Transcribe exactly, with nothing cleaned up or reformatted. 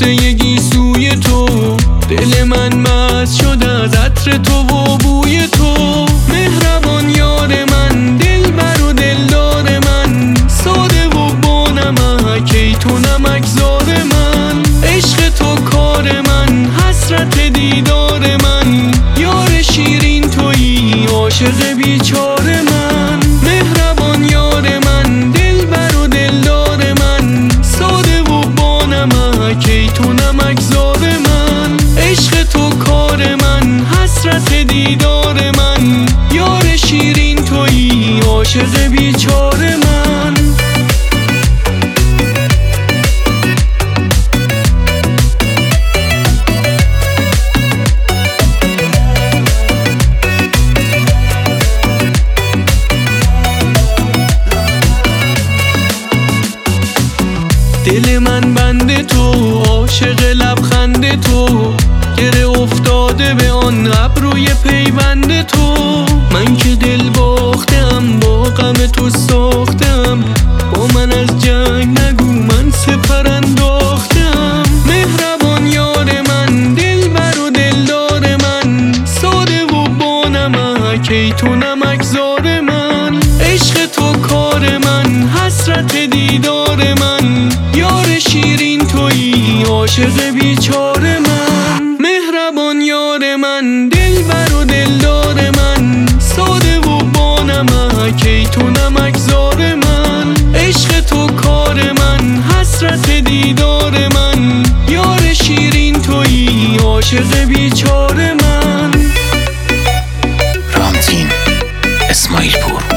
قصه گیسوی تو. دل من مست شد از عطر تو و بوی تو. مهربان یار من، دلبر و دلدار من، ساده و با نمک تو نمکزار من. عشق تو کار من، حسرت دیدار من، یار شیرین تویی عاشق بیچار من. مهربان یار من، دلبر و دلدار من، ساده و با نمک تو نمکزار من. عشق تو کار من، حسرت دیدار من، یار شیرین تویی عاشق بیچار من. دل من بند تو، عاشق لبخند تو، گره افتاده به آن ابروی پیوند تو. من که دل باختم، با غم تو ساختم، با من از جنگ نگو من سپر انداختم. مهربان یار من، دلبر و دلدار من، ساده و با نمک تو نمکزار من. عشق تو کار من، حسرت دیدار من، یار شیرین تویی عاشق بیچار من. مهربان یار من، دلبر و دلدار من، ساده و با نمک تو نمکزار من. عشق تو کار من، حسرت دیدار من، یار شیرین تویی عاشق بیچار من. رامتین اسماعیل پور.